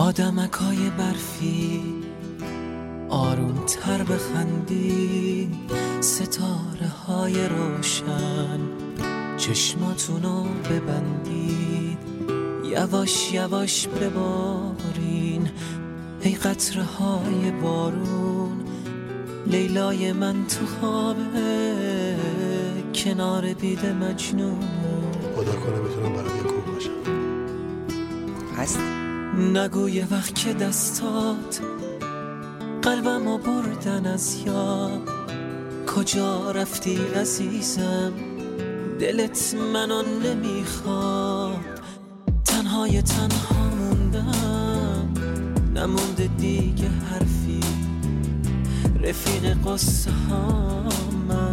آدمکای برفی آروم تر بخندی، ستاره های روشن چشماتونو ببندید، یواش یواش ببارین ای قطره های بارون. لیلای من تو خوابه کنار بید مجنون. خدا کنه بتونم برات یه کوه باشم. هست؟ نگو یه وقت که دستات قلبمو بردن از یاد، کجا رفتی عزیزم دلت منو نمیخواد. تنهای تنها موندم، نمونده دیگه حرفی، رفیق قصه ها من.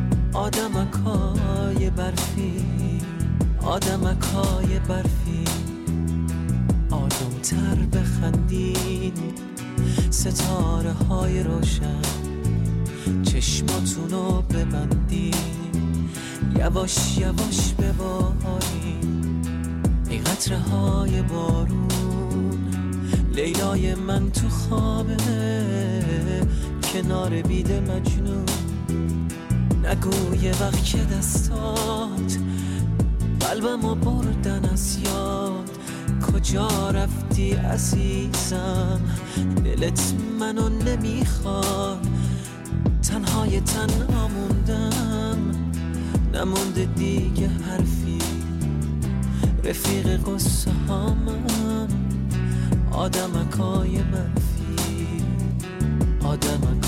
آدمکای برفی، آدمکای برفی، آرومتر بخندین ستاره های روشن چشماتونو ببندین، یواش یواش ببارین ای قطره های بارون. لیلای من تو خوابه کنار بید مجنون. نگو یه وقت که دستات قلبمو بردن از یاد، کجا رفتی عزیزم دلت منو نمیخواد. تنهای تنها موندم، نمونده دیگه حرفی، رفیق قصه ها من. آدمکای برفی، آدمکای